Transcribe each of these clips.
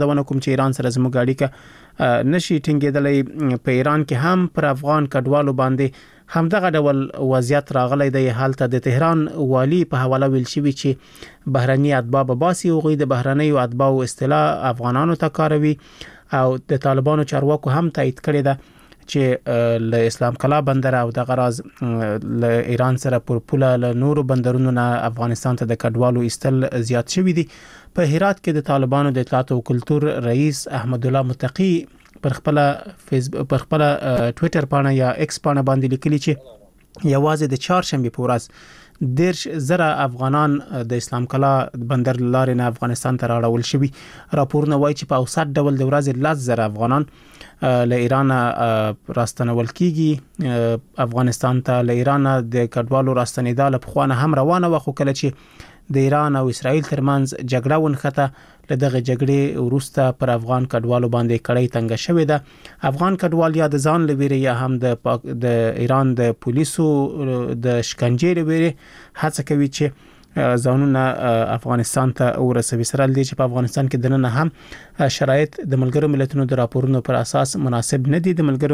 ونه کوم چې ایران سره زموږ اړیکه نشي ټینګېدلې. په ایران کې هم پر افغان کډوالو باندې همدغه ډول وضعیت راغلی دی. حالت د تهران والی په حواله ویل شوی چې بهرني اتباع به باسي او د بهرنیو اتباع اصطلاح افغانانو ته کاروي او د طالبانو چارواکو هم تایید کړی ده چې له اسلام کلا بندر او د غراز له ایران سره پر پوله له نورو بندرونو نه افغانستان ته د کډوالو ایستل زیات شوی دي. په هرات کې د طالبانو د اطلاعات او کلتور رئیس احمد الله متقی پر خپل ټوئیټر باندې یا ایکس باندې باندې لیکلي چې یوازې د چهارشنبه په ورځ 10,000 افغانان د اسلام کلا بندر لارې نه افغانستان ته راوړل شوي. راپورونه وایي چې په اوسط ډول د ورځې 10,000 افغانان له ایران راستنول کیږي. افغانستان ته له ایران د کډوالو راستنیدل په خوانه هم روانه و، خو کله چې د ایران او اسرائیل ترمنځ جګړه ونخته له دغه جګړې وروسته پر افغان کډوالو باندې کړۍ تنګ شوې ده. افغان کډوال یا د ځان لويري یا هم د ایران د پولیسو د شکنجې لويري هڅه کوي چې ځانونه افغانستان ته ورسوي. سره لدی چې په افغانستان کې دننه هم شرایط د ملګرو ملتونو د راپورونو پر اساس مناسب نه دي. د ملګرو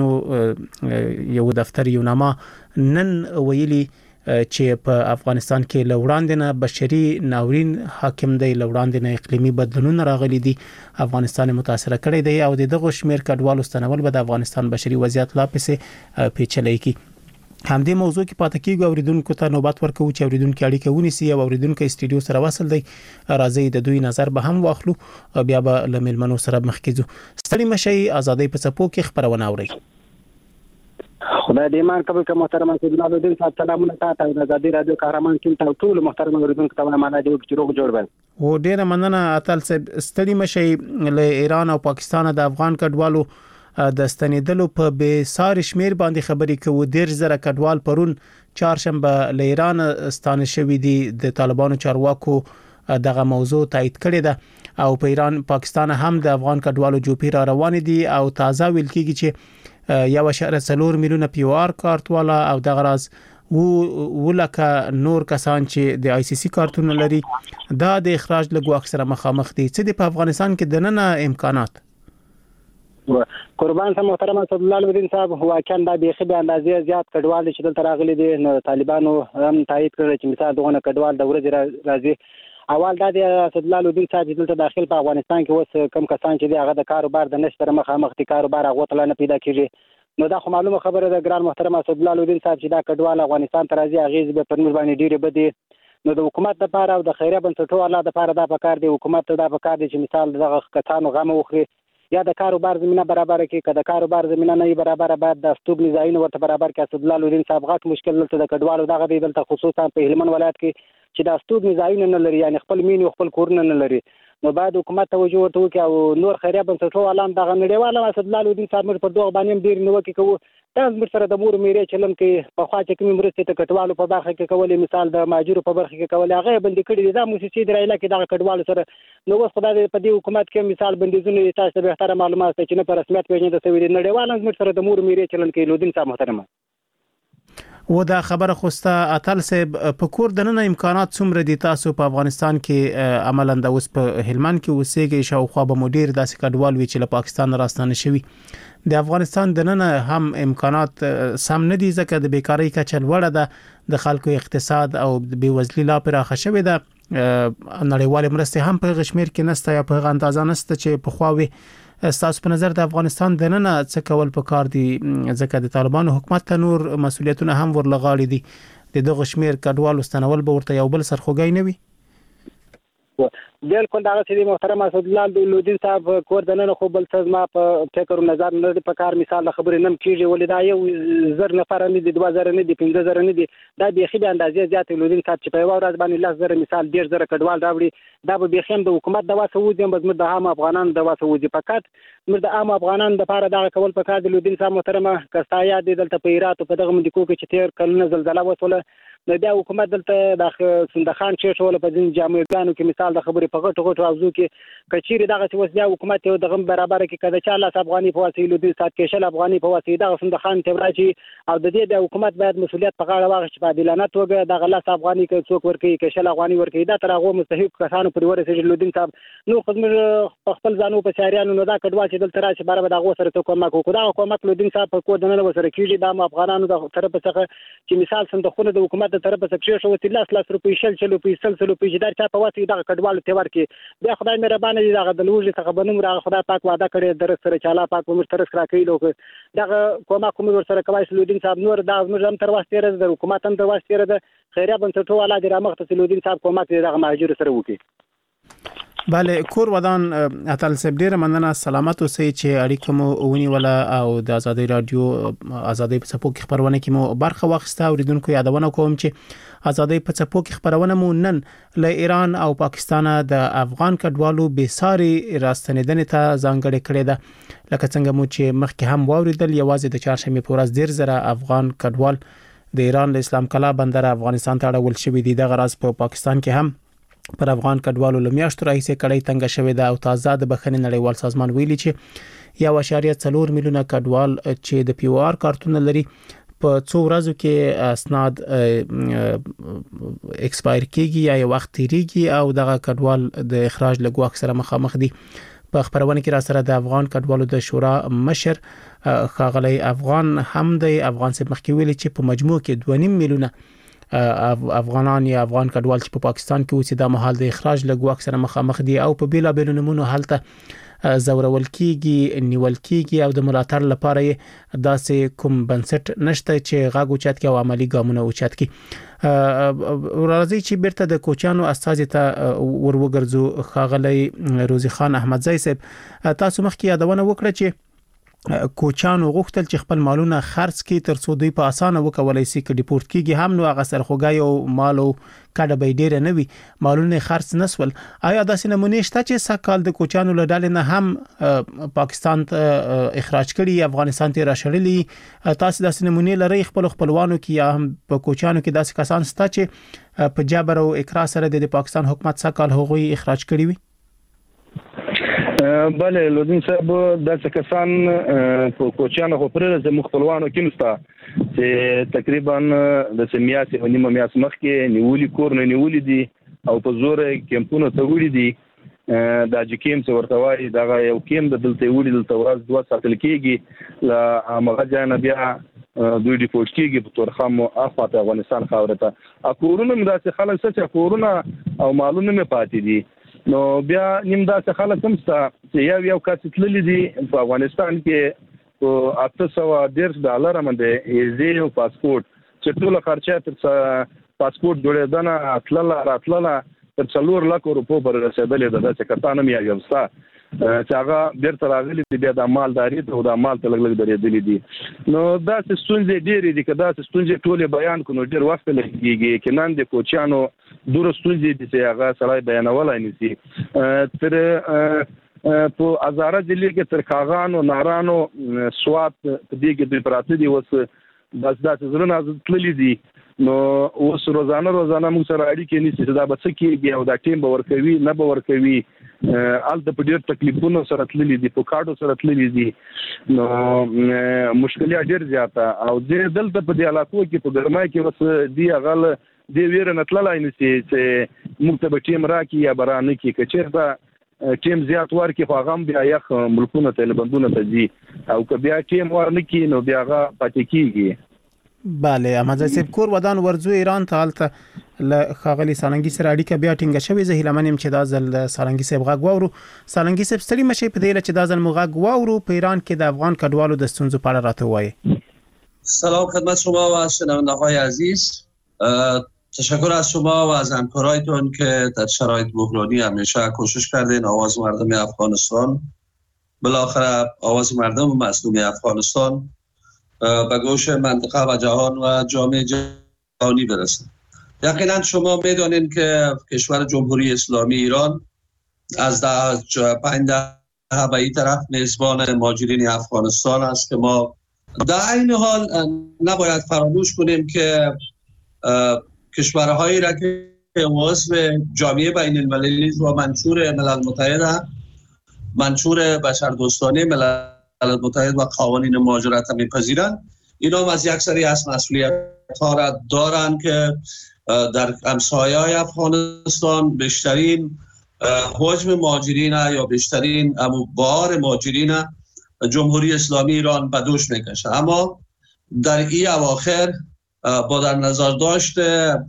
ملتونو یو دفتر یو نامه نن ویلي چې په افغانستان کې لوړاندې نه بشري ناورین حاکم دی، لوړاندې نه اقلیمي بدلونونه راغلي دي، افغانستان متاثر کړی دی او دغه شمیر کډوالو ستنول به د افغانستان بشري وضعیت لا پسې پیچلې کی. همدې موضوع کې پاتې کیږو. اوریدونکو ته نوبت ورکوي چې اوریدونکو اړیکه ونیسي او اوریدونکو استودیو سره وصل دی. راځي د دوی نظر به هم واخلو، بیا به له ملمنو سره مخ کېږو. ستړي مشي ازادي په څپو کې خبرونه اوري. خدای دې مان قبول کړه. محترم جناب الدین صاحب سلامونه تاسو ته. ازادي رادیو قهرمان کې ټول محترم اوریدونکو ته معنا دی چې روغ جوړ وي. و ډیره مننه اتل صاحب. ستړي مشي له ایران او پاکستان د افغان کډوالو د ستنیدلو په بے سار شمیر باندې خبرې کوي. 10,000 کډوال پرون چهارشنبه له ایران ستانه شوی دي. د طالبانو چارواکو دغه موضوع تایید کړی ده او په ایران پاکستان هم د افغان کډوالو جوپی را روان دي او تازه ویل کیږي چې 1.4 میلیونه پیوار کارت والا او د غراز ولکه نور کسان چې د آی سی سی کارتونه لري دا د اخراج لګو اکثره مخامخ دي. چې په افغانستان کې د نن امکانات قربان سم محترم صلی الله علیه وسلم صاحب واقعا د بیخي د اندازې زیات کډوال چې دلته راغلي دي. نو طالبانو هم تایید کړی چې مثال دغه کډوال د ورځې راځي. اول د صلی الله علیه وسلم صاحب دلته داخل په افغانستان کې اوس کم کسان چې هغه د کاروبار د نشتر مخامخ دي، کاروبار هغه تل نه پیدا کیږي. نو دا خو معلومه خبره ده ګران محترم صلی الله علیه وسلم صاحب چې دا کډوال افغانستان ته راځي هغه به پر موږ باندې ډیره بدی. نو د حکومت لپاره او د خیریه بنسټونو الله لپاره دا پکار دی، حکومت ته دا پکار دی چې مثال دغه کسانو غم وخوري یا د کاروبار زمينه برابر کې. کله کاروبار زمينه نه برابر بعد د استوګ نزاین ورته برابر کې. اسد الله لودین صاحب غاټ مشکل ته د کډوالو دغه دی دلته خصوصا په هلمند ولایت کې چې د استوګ نزاین نه لري، یعنی خپل مين او خپل کورونه نه لري. نو بعد حکومت توجه ورته وکړي او نور خیریه بنسټونو علام دغه نړیواله اسد الله لودین صاحب پر دوه باندې ډیر نو کې کوو. تاسو مر سره د مور میرې چلن کې په خوا چې کوم مرسته ته کټوالو په برخه کې کولې، مثال د ماجرو په برخه کې کولې، هغه بندي کړي د موسسې درایله کې د کټوالو سره. نو اوس خدای په دې حکومت کې مثال بندیزونه تاسو به تر معلومات چې نه پر رسمیت پیژنې د سوي نړیوال مر سره د مور میرې چلن کې لودین صاحب محترمه و دا خبره خوسته اتل صاحب په کور دننه امکانات څومره دي؟ تاسو په افغانستان کې عملاً د اوس په هلمند کې اوسېږئ، شاوخوا به مدیر داسې کډوال وی چې له پاکستان راستانه شوی. د افغانستان دننه هم امکانات سم نه دي ځکه د بیکاری کچه لوړه ده، د خلکو اقتصاد او د بیوزلي لا پراخه شوې ده. نړیوال مرستې هم په غشمیر کې نسته یا په اندازه نسته چې په خواوي. تاسو په نظر د افغانستان دننه څه کول پکار دي ځکه د طالبانو حکومت ته نور مسؤلیتونه هم ورلغاړي دي؟ د دغه شمیر کډوالو ستنول به ورته یو بل سرخوږی نه وي؟ بالکل دا چې محترم اسد الله لودین صاحب کور دننه خو بل څه ما په فکر او نظر نه په کار مثال خبرې نم کیږي ولې دا یو زر نفر نه دي، 2000 نه دي، 15000 نه دي، دا بيخي به اندازې زیات لودین صاحب چې په یو ورځ باندې 10,000 مثال 10000 کډوال راوړي. دا به بيخي د حکومت د واسه وځي هم د عام افغانان د واسه وځي. فقط موږ د عام افغانان د لپاره دا کول په کار د لودین صاحب محترمه کستایا د دلته په ایرات په دغه مندکو کې چې تیر کلونه زلزلہ وسوله نو بیا حکومت دلته د سندخان چې ټول په دین جامعګانو کې مثال د خبرې په غټو اوزو کې کچيري دغه څه وسیا حکومت یو دغه برابر کې کده چې الله افغاني په وسیله د سات کېشل افغاني په وسیله دغه سندخان ته راځي او د دې د حکومت باید مسولیت په غاړه واخلي چې په عادلانه توګه دغه لاس افغاني کې څوک ورکړي کېشل افغاني ورکړي دا تر هغه مستحق کسانو پر ورسېږي لودین صاحب نو خدمت خپل ځانو په شهريانو نو دا کډوا چې دلته راشي بار به دغه سره کومک وکړو دا کومک لودین صاحب په کو دنه وسره کیږي د افغانانو د طرف څخه چې مثال صندوقونه د حکومت د طرف څخه شو وسیله 100 روپۍ شل روپۍ سلسله روپۍ دا چا په واسطه دغه کډوالو ته ورکړي بیا خدای مهربان دي دغه د لوژي څخه بنوم را خدای پاک وعده کړی در سره چاله پاک عمر تر سره کوي لوګ دغه کومک کوم ور سره کوي لودین صاحب نور دا نور تر واسطه د حکومت هم تر واسطه د خیریه بنسټو والا د رامخ لودین صاحب کومک دغه مهاجر سره وکړي بله کور ودان اتل سب ډیر مننه سلامت اوسئ چې اړیکه مو ونی ولا او د ازادي رادیو ازادي په سپو کې خبرونه کې مو برخه واخیسته اوریدونکو یادونه کوم چې ازادي په سپو کې خبرونه مو نن له ایران او پاکستان د افغان کډوالو بساري راستنیدنې ته ځانګړې کړې ده لکه څنګه مو چې مخکې هم واوریدل یوازې د چهارشنبه په ورځ 10,000 افغان کډوال د ایران له اسلام کلا بندر افغانستان ته اړول شوی دي د غراز په پاکستان کې هم پر افغان کډوالو لمیاشتو راهیسې کړي تنګ شوی دا او تازه د بخښنې نړیوال سازمان ویلي چې 1.4 میلیونه کډوال چې د پی او آر کارتونه لري په څو ورځو کې اسناد ایکسپایر کیږي یا وخت تیریږي او دغه کډوال د اخراج لګو اکثره مخامخ دي په خبرونه کې را سره د افغان کډوالو د شورا مشر خاغلی افغان هم د افغان سره مخکې ویلي چې په مجموع کې 2.5 میلیونه افغانان یا افغان کډوال چې په پاکستان کې اوسې د محل د اخراج لګو اکثره مخامخ دي او په بیلا بیل نمونه حالته زورول کیږي نیول کیږي او د ملاتړ لپاره داسې کوم بنسټ نشته چې غاګو چات کې او عملی ګامونه اوچت کی راځي چې بیرته د کوچانو استاذ ته وروګرځو خاغلی روزي خان احمدزی صاحب تاسو مخکې یادونه وکړه چې کوچانو غوښتل چې خپل مالونه خرڅ کړي تر څو دوی په اسانه وکولای شي چې ډیپورت کیږي هم نو هغه سرخوګای او مالو کډه به ډیر نه وي مالونه خرڅ نسول آیا داسې نمونه شته چې سکهال د کوچانو له ډلې نه هم پاکستان ته اخراج کړي افغانستان ته راشړلي تاسو داسې نمونه لري خپلوانو کې یا هم په کوچانو کې داسې کسان شته چې په جبر او اکراه سره د پاکستان حکومت سکهال هغوی اخراج کړي وي بله لودین صاحب د کسان په کوچانو خو پرې د مخفلوانو کې مستا چې تقریبا د سمیاسي او نیمه میاس مخ کې نیولې کور نه نیولې دي او په زور کیمپونو ته وړي دي د جکیم څو ورتوي دا یو کیم د دلته وړي دلته ورځ 2 ساتل کېږي لا هغه ځان بیا دوی ډیپورت کېږي په تورخم افغان افغانستان خاورته کورونه مداسه خلک چې کورونه او مالونه مې پاتې دي نو بیا نیم دا څه خلک هم ستا چې یو کس تللی دي په افغانستان کې په $810 باندې ایزي او پاسپورت چې ټول خرچه تر پاسپورت جوړېدنه راتلله تر 4 لک روپو پر رسیدلې ده چې کتانم یو ستا چې هغه بیرته راغلي دي بیا د مالداري ته او د مال ته لګ درېدلې دي نو دا ستونزې ډېرې دي کدا ستونزې ټول بیان کړو ډېر وخت لګيږي کې نن د کوچانو دور ستونزې دي چې هغه سړی بیانولای نشي تر په ازاره ځلې کې تر کاغانو نارانو سوات دې کې د پراته دي وس بس دا زرونه تللې دي نو اوس روزانه موږ سره اړیکې نشي دا به څه کېږي او دا ټیم به ورکوي نه به ورکوي الته په ډېر تکلیفونو سره تللې دي په کاډو سره تللې دي نو مشکلات ډېر زیاته او دلته په دې علاقو کې په ګرمای کې وس دی غل دی ویره نتللای نشي چې موږ ته به ټیم راکې یا برانه کې کچېرته ټیم زیات ورکې خو هغه بیا یخ ملکونه ته بندونه ته دي او که بیا ټیم ورنکې نو بیا هغه پاتې کېږي بله احمد صاحب کور ودان ورزو ایران ته حالت ل خاغلی سالنګي سره اړیکه بیا ټینګه شوې زه هیلمنم چې دا ځل سالنګي صاحب غږ واورو سالنګي صاحب ستړي مشي په دې چې دا ځل مغږ واورو په ایران کې د افغان کډوالو د ستونزو په اړه راته وایي سلام خدمت شما و شنونده‌های عزیز تشکر از شما و از همکارایتون که در شرایط بحرانی همیشه کوشش کردین آواز مردم افغانستان بالاخره آواز مردم مظلوم افغانستان به گوش منطقه و جهان و جامعه جهانی برسه. یقینا شما میدونین که کشور جمهوری اسلامی ایران از 5 دهه به این طرف میزبان مهاجرین افغانستان است که ما در این حال نباید فراموش کنیم که کشورهایی را که عضو جامعه بین المللی و منشور ملل متحد، منشور بشردوستانه ملل متحد و قوانین مهاجرت میپذیرند، اینا از یک سری از مسئولیت ها را دارند که در همسایه‌های افغانستان بیشترین حجم مهاجرین یا بیشترین بار مهاجرین جمهوری اسلامی ایران به دوش میکشه. اما در این اواخر با در نظر داشت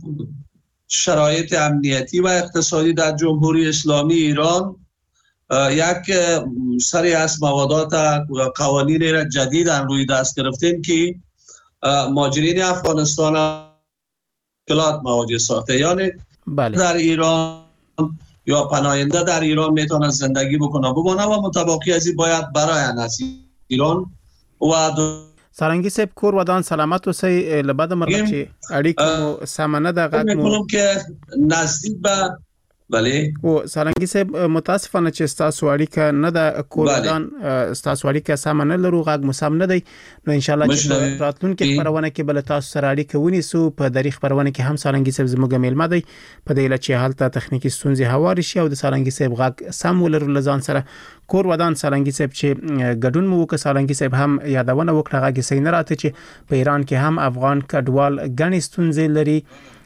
شرایط امنیتی و اقتصادی در جمهوری اسلامی ایران یک سری از موادات قوانین را جدید روی دست گرفتیم که مهاجرین افغانستان مشکلات مواجه ساخته، یعنی در ایران یا پناهنده در ایران میتونه زندگی بکنه بمانه و متباقی از این باید براین از ایران و سارنګي صاحب کور ودان سلامت اوسئ. لبد مرغه چې اړیکو سمنه د غږ مو که نزدیک به بله او سارنګي صاحب متاسفانه چې تاسو اړیکه نه د کور ودان تاسو اړیکه سمنه لرو غږ مو سم نه دی، نو ان شاء الله چې راتلونکي خبرونه کې بل تاسو سره اړیکه ونیسو. په دریغ خبرونه کې هم سارنګي صاحب زموږ میلمه دی په دې لچې حالت تخنیکی ستونزې هواري شي او د سارنګي صاحب غږ سم ولرو لزان سره. کور ودان سارنګي صاحب چې ګډون مو وکړ، سارنګي صاحب هم یادونه وکړه غږ صحیح نه راته چې په ایران کې هم افغان کډوال غني ستونزې لري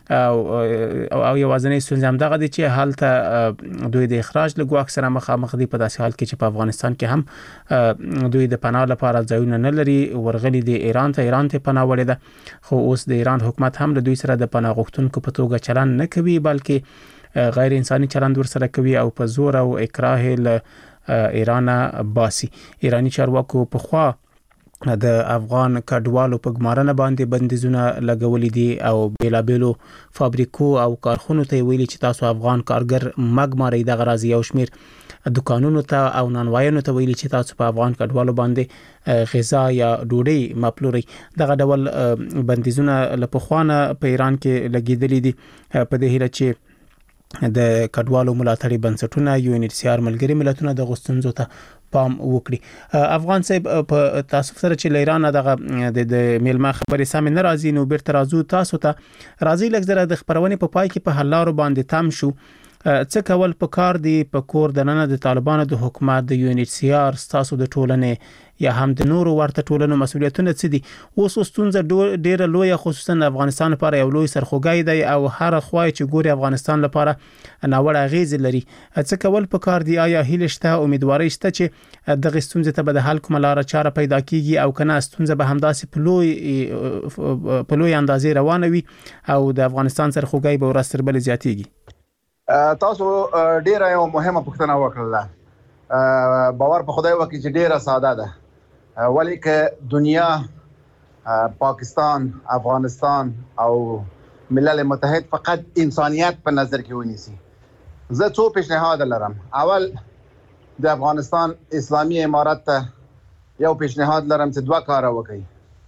او یوازنی ستونزه هم دغه دي چې حالت دوی د اخراج له ګواښ سره مخامخ دي، په داسې حال کې چې په افغانستان کې هم دوی د پناه لپاره ځایونه نه لري، ورغلي د ایران ته پناه وړي ده، خو اوس د ایران حکومت هم له دوی سره د پناه غوښتونکو په توګه چلند نه کوي بلکې غیر انساني چلند ورسره کوي او په زور او اکراه له ایران باسي. ایرانی چارواکو په خوا د افغان کډوالو په ګمارنه باندې بندیزونه لګولې دي او بیلابېلو فابریکو او کارخونو ته ویلي چې تاسو افغان کارګر مګماري د غرازي او شمیر دکانونو ته او نانوایانو ته ویلي چې تاسو په افغان کډوالو باندې غذا یا ډوډۍ مپلوري. دغه ډول بندیزونه لپخوانه په ایران کې لګیدلې دي په دې هیله چې د کډوالو ملاتړي بنسټونه UNHCR ملګری ملتونه د غوښتنځو ته پام وکړي. افغان صاحب په تاسو سره چې ایران دغه د میلمه خبرې سم نه راځي، نو بیرته راځو تاسو ته راځي لږ د خبرونه په پای کې په حل لارو باندې تام شو. څه کول په کار دی په کور د نن د طالبانو د حکومت د UNHCR تاسو د ټولنې یا هم د نورو ورته ټولنو مسؤلیتونه څه دي؟ اوس ستونزه ډیره لوی خصوصا د افغانستان لپاره یو لوی سرخوږی دی او هر خوای چې ګوري افغانستان لپاره ناوړه غیز لري. څه کول په کار دی؟ آیا هیله شته، امیدواري شته چې دغه ستونزه ته به د حل کومه لار چاره پیدا کیږي او کنه ستونزه به همداسې په لوی اندازې روانه وي او د افغانستان سرخوږی به ورستر بل زیاتیږي؟ تاسو ډیره یو مهمه پوښتنه وکړه. باور په خدای وکړئ چې ډیره ساده ده، ولی که دنیا، پاکستان، افغانستان او ملل متحد فقط انسانیت په نظر کې ونیسي. زه څو پیشنهاد لرم. اول د افغانستان اسلامی امارت ته یو پیشنهاد لرم چې دوه کار وکړي.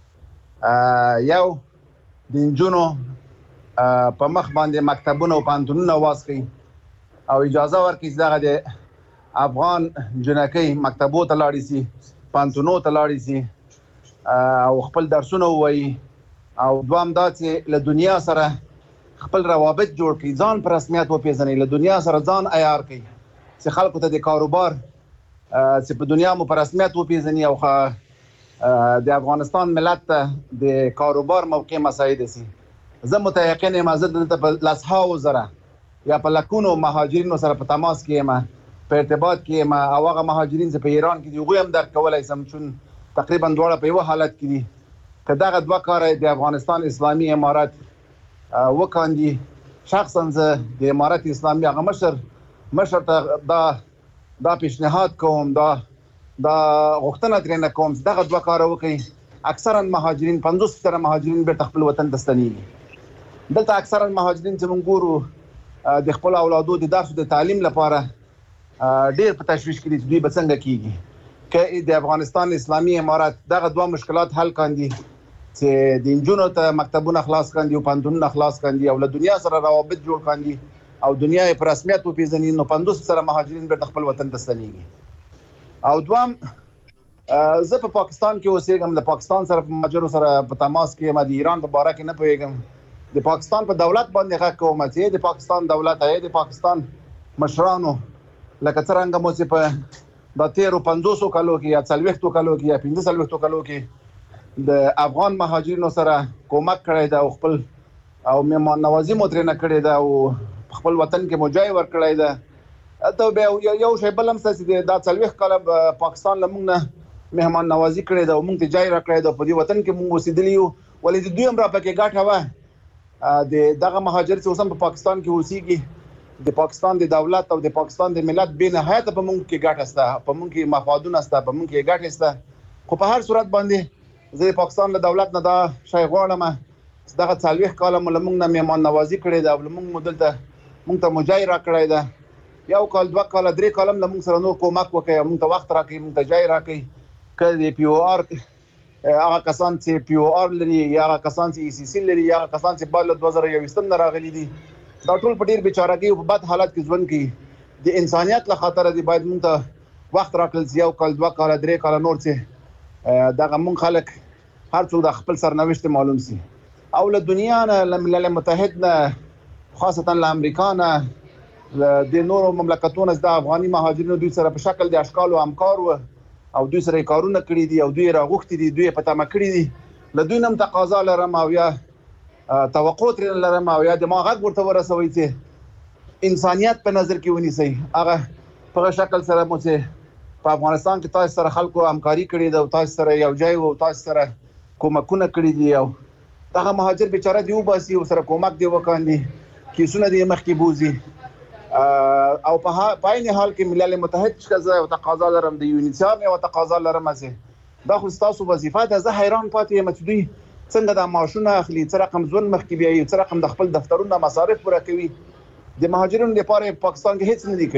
یو د انجونو په مخ باندې مکتبونه او پانتونونه واسخي او اجازه ورکړي چې دغه د افغان جنکۍ مکتبو ته لاړ شي، پانتونو ته لاړ شي او خپل درسونه ووایي. او دوام دا چې له دنیا سره خپل روابط جوړ کړي، ځان په رسمیت وپیژني، له دنیا سره ځان عیار کړي چې خلکو ته د کاروبار چې په دنیا مو په رسمیت وپیژني او د افغانستان ملت ته د کاروبار موقع مساعد شي. زه متيقن یم زه دلته په لسهاو زره یا په لکونو مهاجرینو سره په تماس کې یم، په ارتباط کې یم او هغه مهاجرین چې په ایران کې دي هغوی هم درک کولی شم چون تقریبا دواړه په یوه حالت کې دي. که دغه دوه کاره د افغانستان اسلامي امارت وکاندي، شخصا زه د امارت اسلامي هغه مشر ته دا پیشنهاد کوم، دا غوښتنه ترېنه کوم چې دغه دوه کاره وکړي. اکثرا مهاجرین 50% مهاجرین بیرته خپل وطن ته ستنېږي. دلته اکثرا مهاجرین چې موږ ګورو د خپل اولادو د درس د تعلیم لپاره ډېر په تشویش کې دي چې دوی به څنګه کېږي. که د افغانستان اسلامي امارت دغه دوه مشکلات حل کاندي چې د نجونو ته مکتبونه خلاص کاندي او پانتونونه خلاص کاندي او له دنیا سره روابط جوړ کاندي او دنیا یې په رسمیت وپېژني، نو 50% مهاجرین بیرته خپل وطن ته ستنېږي. او دوام زه په پاکستان کې اوسېږم، د پاکستان سره په مهاجرو سره په تماس کې یم، د ایران په باره کې نه پوهېږم. د پاکستان په دولت باندې غږ کوم چې د پاکستان دولت د پاکستان مشرانو لکه څنګه مو چې په د 1350 کالو کې یا 40 کالو کې یا 15 کالو کې د افغان مهاجرینو سره کومک کړی دا خپل او مهمان نوازی مو ترې نه کړی دا او خپل وطن کې مو ځای ور کړی دا ته به یو شی بلم چې دا 40 کال پاکستان لمونږ نه مهمان نوازی کړی دا موږ ته ځای را کړی دا په دې وطن کې موږ اوسېدلی یو ولې د دوی هم را پکې ګټه وه د دغه مهاجر چې اوس هم په پاکستان کې اوسېږي د پاکستان د دولت او د پاکستان د ملت بې نهایت په موږ کې ګټه سته په موږ کې مفادونه سته په موږ کې ګټه سته خو په هر صورت باندې زه د پاکستان له دولت نه دا شی غواړم دغه 40 کال موږ نه مهمان نوازی کړی دا موږ دلته موږ ته مجای را کړی دا یو کال 2 کال 3 کال موږ سره نو کومک وکړي موږ ته وخت راکړي موږ ته ځای راکړي کله پی او آر هغه کسان چې پی او آر لري یا هغه کسان چې ای سی سی لري یا هغه کسان چې بل 2021 نه راغلي دي دا ټول په ډیر بیچارهګي او په بد حالت کې ژوند کوي د انسانيت له خاطر دی باید موږ ته وخت راکړل یو کال 2 کال 3 کال نور چې دغه موږ خلک هر څو د خپل سرنوشت معلوم سي او له دنیا نه له ملل متحد نه خاصتا له امریکا نه د نورو مملکتونو د افغاني مهاجرینو دوی سره په شکل د اشکال او همکار او دوی سره کارونه کړی دي او دوی راغوښتي دي دوی په تمه کړی دي له دوی نم تقاضا لرم او یا توقع تر لرم او یا د ما غږ ورته ورسوي چې انسانيت په نظر کې ونیسي هغه په شکل سره مو چې په افغانستان کې تاسو سره خلکو همکاري کړې ده او تاسو سره یو ځای او تاسو سره کومکونه کړی دي او دغه مهاجر بیچاره دی وباسي او سره کومک دی وکاندي کیسونه دی مخکې بوزي او په عین حال کې ملل متحد څخه او تقاضا لرم د یونیسف او تقاضا لرم چې دا خو تاسو وظیفه ده زه حیران پاتې یم چې دوی څنګه د معاشونه اخلي څه رقم ځون مخکې بیاي څه رقم د خپل دفترونو مصارف پوره کوي د مهاجرینو لپاره پاکستان کې هیڅ نه دی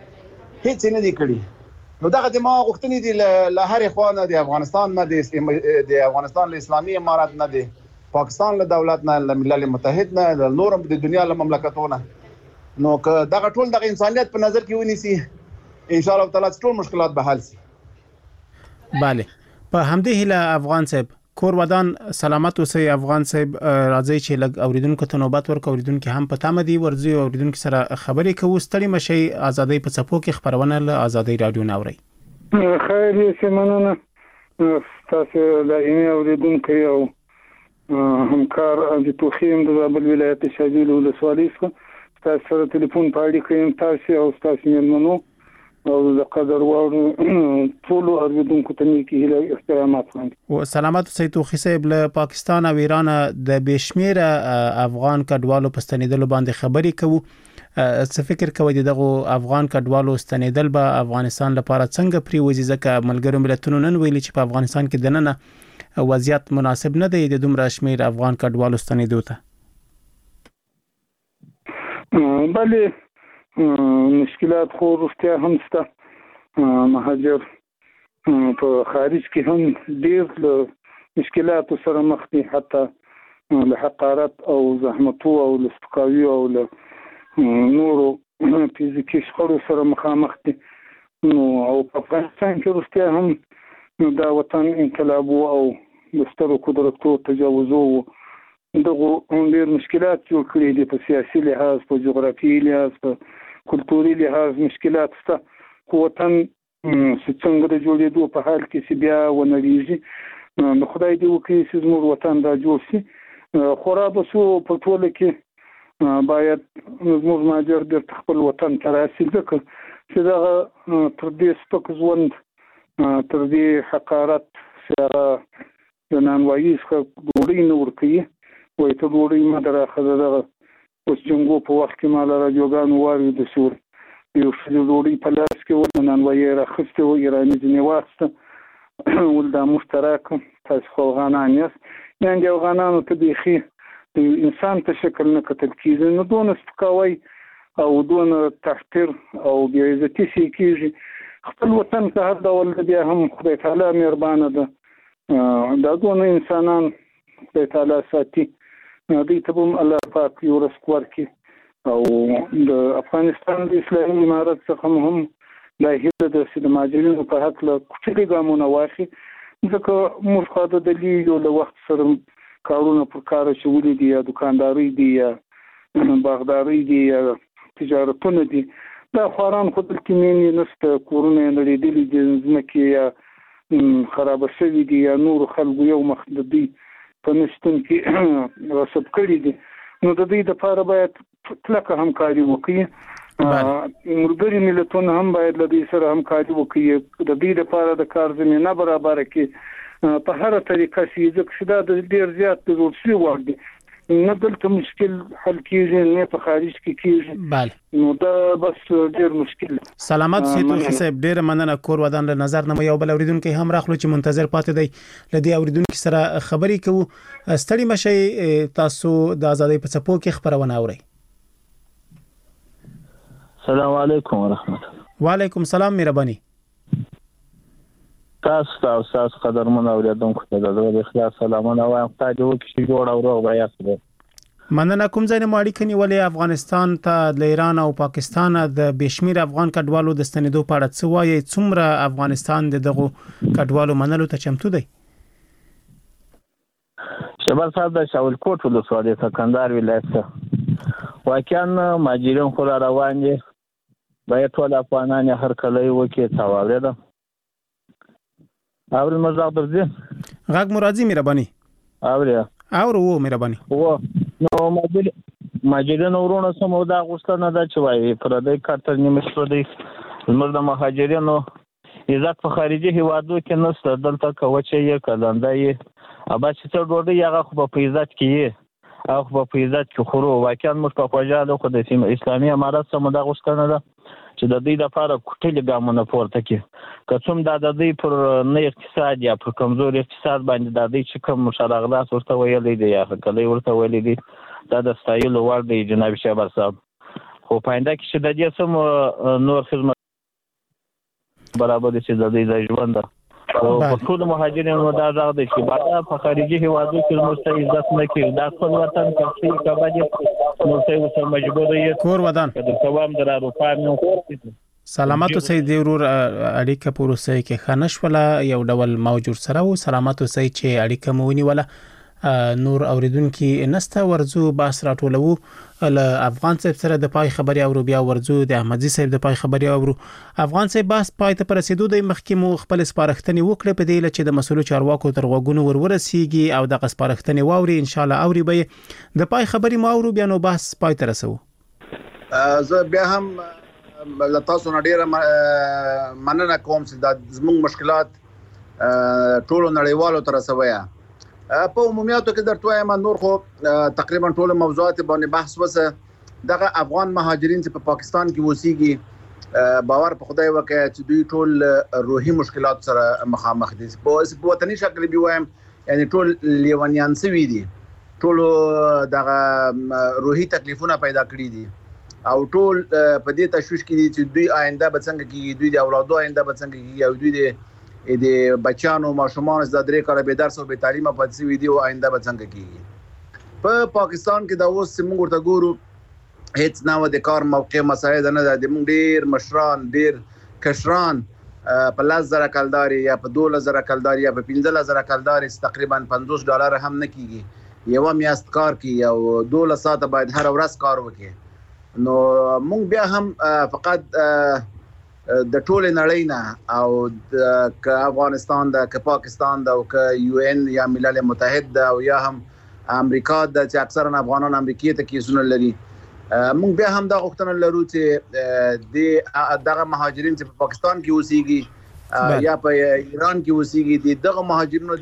کړی نو دغه د ما غوښتنې دي له هر خوانه د افغانستان نه د افغانستان له اسلامي امارات نه دی پاکستان له دولت نه له ملل متحد نه له نورم د دنیا له مملکتونو نو که دغه ټول د انسانيت په نظر کې ونیسي ان شاء الله تعالی ټول مشکلات به حل شي. bale په همدې هله افغان صاحب کور ودان سلامت اوسئ افغان صاحب راځي چې لګ اوریدونکو ته نوبت ورکو اوریدونکو هم په تامه دي ورځي اوریدونکو سره خبرې کوو ستړي مشي ازادي په صفو کې خبرونه له ازادي رادیو ناوري خیر یې مننه تاسو د اینې اوریدونکو یو همکار د توخیم د زابل ولایت شاجیل ولسوالۍ څخه تاسو سره ټلیفون پاړی کوم تاسو او تاسو مېلمنو او د قدر وړ ټول اوریدونکو ته نیکی احترامات او سلامت سیتو خصيب له پاکستان او ایران د بشمیره افغان کډوالو پستنیدلو باندې خبرې کوو څه فکر کوي دغه افغان کډوالو ستنیدل به افغانستان لپاره څنګه پریوزي ځکه ملګرو ملتونو نن ویلي چې په افغانستان کې دننه وضعیت مناسب نه دی د دومره شمیر افغان کډوالو ستنیدو ته بله مشکلات خو رښتیا هم شته مهاجر په خارج کې هم ډېر مشکلات سره مخ دي حتی له حقارت او زحمتو او لسپکاوي او له نورو فزیکي شخړو سره مخامخ دي نو او په افغانستان کې رښتیا هم دا وطن انقلاب او د قدرتو تجاوزو دغه ډېر مشکلات جوړ کړي دي په سیاسي لحاظ په جغرافیایي لحاظ په کلتوري لحاظ مشکلات شته خو وطن څنګه د جوړېدو په حال کې چې بیا ونړېږي نو خدای دې وکړي چې زموږ وطن دا جوړ شي خورا به سو په ټوله کې باید زموږ مهاجر د خپل وطن ته راسي ځکه چې دغه تر دې سپک ژوند تر دې حقارت سره د نانوایي څخه ډوډۍ نه ورکوي وایي ته ډوډۍ مه دراخذه دغه اوس جنګو په وخت کې ما له راډیوګانو واورېده چې یو ښځې ډوډۍ په لاس کې وه نانوایي یې راخیستې وه ایراني ځینې واخیسته ول دا مشترک تاسو خو افغانان یاست یعنې د افغانانو ته بیخي د انسان په شکل نه کتل کېږي نو دونه سپکاوی او دونه تحقیر او بې عزتي چې کېږي خپل وطن که هر ډول ده بیا هم خدای تعالی مهربانه ده دا دونه انسانان خدای تعالی ساتي دوی ته به هم الله پاک یو رزق ورکړي او د افغانستان د اسلامي امارت څخه هم دا هیله ده چې د مهاجرینو په هکله کوچني ګامونه واخلي ځکه موږ خو د دلیل له وخت سره کارونه پر کار شولې دي یا دکانداري دي یا باغداري دي یا تجارتونه دي دا خواران خو دلته مینې نسته کورونه نړېدلي دي ځمکې یا خراب شوي دي یا نور خلکو یو مخ د دوی په نشتون کې غصب کړي دي نو د دوی لپاره باید کلکه همکاري وکړي ملګري ملتونه هم باید له دوی سره همکاري وکړي د دوی لپاره د کار زمینه برابره کړي په هر طریقه چې دا د ډیر زیات ضرورت شي وړي نه دلته مشکل حل کیږي نه په خارج کې کیږي بله نو دا بس ډیر مشکل سلامات سي توخي صاحب ډیر مننه کور ودان له نظر نه یو بل اوریدونکو هم راخلو چې منتظر پاتې دی لدی اوریدونکو سره خبرې کوو ستړي مشي تاسو د ازادۍ په څپو کې خبرونه اورئ السلام علیکم ورحمت الله وعلیکم السلام مهرباني تاسو قدرمن اوریدونکو ته د اخلاص سلامونه وایم تاسو کې جوړ او روغ وایاست مننه کوم ځای نه ماړی کني ولې افغانستان ته د ایران او پاکستان د بشمیر افغان کډوالو د ستنېدو په اړه څه وایي څومره افغانستان دغه کډوالو منلو ته چمتو دی شباب صاحب د شاول کوټ ولسوالۍ سکندر ولایت واقعا ماجرین خو روان دي باید ټول افغانان هر کله وکي تاوره ده اول مزاق درځي غږ مرادي مهرباني او وو مهرباني وو نو ماجرین ورونه سمو دا غوښتنه ده چې وایي پر دې کارتر نیمه دی زموږ د مهاجرینو عزت په خارجي هیوادو کې نشته دلته کوچې یې کلندای ابا چې څو ډوډۍ هغه خو په عزت کې او په عزت کې خورو واقعا موږ په خوځاله خو د اسلامي امارات سم دا غوښتنه ده چې د دې لپاره کوټلې ګامونه پورته کړي که څوم د دې پر نه اقتصاد یا پر کمزور اقتصاد باندې د دې چې کوم مشارغات ورته ویلې دي یا کله ورته ویلې دي دا د ستایلو وړ دی جناب شهبر صاحب خو پاینده کې چې د دې سم نور خدمت برابر دي چې د دې ژوند او ټول مهاجرینو دا ځای دی چې بعد په خارجي هیوادو کې مرسته عزت نه کوي دا خپل وطن کې کباجي مرسته مجبور یې کور ودان د قوام در اروپا نو سلامات اوسئ د ورور اړیکه پروسه کې خنش ولا یو ډول موجود سره او سلامات اوسئ چې اړیکه مونی ولا نور اوریدونکو نسته ورزو باس راټولو ل افغان صاحب سره د پای خبري او بیا ورزو د احمدزي صاحب د پای خبري او افغان صاحب باس پای ته پرسیدو د مخکمو خپل سپارښتنې وکړه په دې چې د مسولو چارواکو تر غوګونو ورسیږي او د سپارښتنې واوري ان شاء الله اوري به د پای خبري ما او بیا نو باس پای ته رسو زه بیا هم لتاسو نډیره مننه کوم چې د زموږ مشکلات ټول نړیوالو تر رسوي په عمومیاتو کې درته وایم نور خو تقریبا ټول موضوعات باندې بحث وسه دغه افغان مهاجرین چې په پاکستان کې وسیږي باور په خدای وکړي چې دوی ټول روحي مشکلات سره مخامخ دي په وطني شکل به وایم یعنی ټول لیوانیان سوي دي ټول دغه روحي تکلیفونه پیدا کړی دي او ټول په دې تشویش کې دي چې دوی آینده به څنګه کیږي دوی د اولادو آینده به څنګه کیږي او دوی د بچانو ماشومان د درې کال به درس او به تعلیم په څه ویډیو آینده به څنګه کیږي په پاکستان کې دا اوس موږ ورته ګورو هیڅ نو د کار موقع مساعد نه د موږ ډیر مشران ډیر کشران په 10000 کلداري یا په 12000 کلداري یا په 15000 کلداري تقریبا $50 هم نه کیږي یو میاشت کار کوي او 12 ساعت باید هر ورځ کار وکړي نو موږ بیا هم فقط د ټول نړۍ نه او ک افغانستان د ک پاکستان د او ک یو ان یا ملل متحد او یا هم امریکا د چې اکثرا افغانان امریکای ته کیسونه لري موږ بیا هم دا غوښتنه لرو چې د دغه مهاجرین چې په پاکستان کې اوسېږي یا په ایران کې اوسېږي دغه مهاجرینو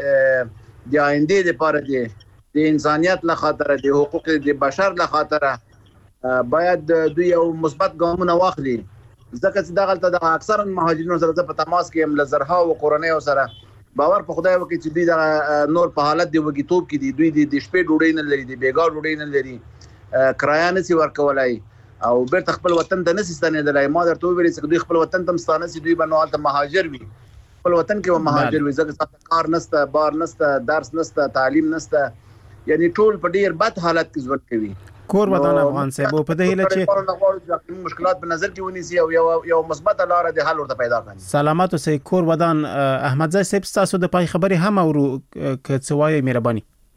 د آینده لپاره د انسانيت له خاطر د حقوق د بشر له خاطر باید دوی یو مثبت ګامونه واخلي ځکه چې دغه د اکثر مهاجرینو سره په تماس کې هم لزرها او قرنۍ سره باور په خدای وکړي چې دوی د نور په حالت دی وګیتوب کې دي دوی د شپې ډوډۍ نه لري د بیګا ډوډۍ نه لري کرایه نسی ورکولای او بیرته خپل وطن ته نسی ستنېدلای ما درته ویل چې دوی خپل وطن ته ستانه سي دوی باندې حالت مهاجر وي خپل وطن کې مهاجر وي ځکه کار نسته بار نسته درس نسته تعلیم نسته یعنی ټول په ډیر بد حالت کې ژوند کوي کور ودان افغان صاحب په دې هله چې مشکلات په نظر کې ونیسي او یو مثبت لار د حل ورته پیدا کړي سلامات اوسئ کور ودان احمدزي صاحب تاسو د پای خبري هم او کڅوای مهرباني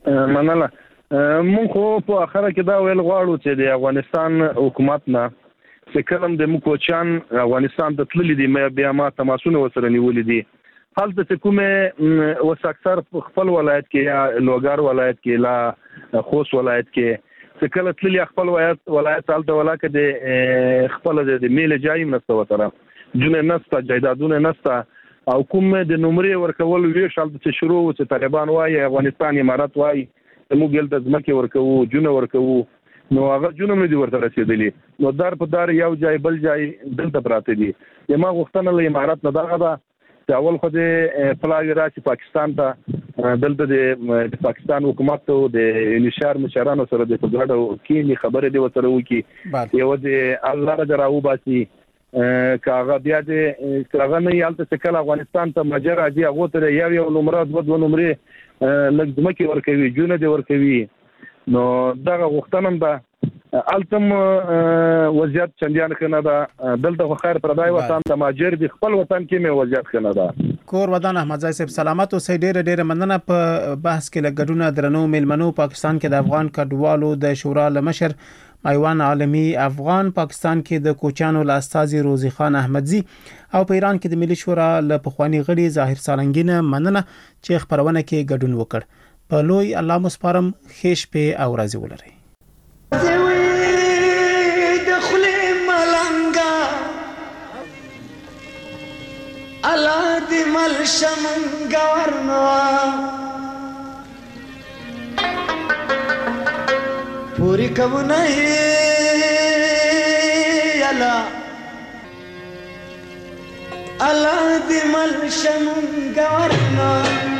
مننه. مونږ خو په اخره کې دا ویل غواړو چې د افغانستان حکومت نه چې کلم د موکوچان افغانستان ته تللی دي بیا ما تماسونه وسره نیولې دي هلته چې کومه وس اکثر خپل ولایت کې یا لوګار ولایت کې لا خوست ولایت کې چې کله تللی خپل ولایت هلته ولاکه د خپل د میل جایم نسته وتره جون نسته جایدادونه نسته او کوم د نمرې ورکول ویش هلته چې شروع چې طالبان وایي افغانستان امارات وایي موږ دلته ځمکې ورکوو جونه ورکوو نو هغه جونه مې دي ورته رسېدلي نو دار په دار یو ځای بل ځای دلته پراته دي ما غوښتنه له امارات نه دغه ده چې اول خو د پلاوي راشي پاکستان ته دلته د پاکستان حکومت ته د انشار مشرانو سره د ګډو کې خبرې دی وسره وکي یو د الله رضا راو باسي کاغه بیا د کاغه نه یالته څکل افغانستان ته مجر راځي هغه ته یو نمبر دوه نمبرې لږ ځمکې ورکوي جونه دې ورکوي نو دغه غوښتنه ده التم وضعیت چندیان ښه نه ده دلته خو خیر پردای وطن ته مهاجر دي خپل وطن کې مې وضعیت ښه نه ده کور ودان احمد زای صاحب سلامت اوسئ ډېره مننه په بحث کې لګډونه درنو میلمنو پاکستان کې د افغان کډوالو د شورا لمشر ایوان عالمی افغان پاکستان کې د کوچانو لاستازي روزي خان احمدزي او په ایران کې د ملي شورا ل پخوانی غړي ظاهر سالنګینه مننه چې خبرونه کې ګډون وکړ په لوی الله مسپارم خیش په او راځي ولري الله دې مل شمنګ ورنوا پوری کوم نه یلا الله دې مل شمنګ ورنوا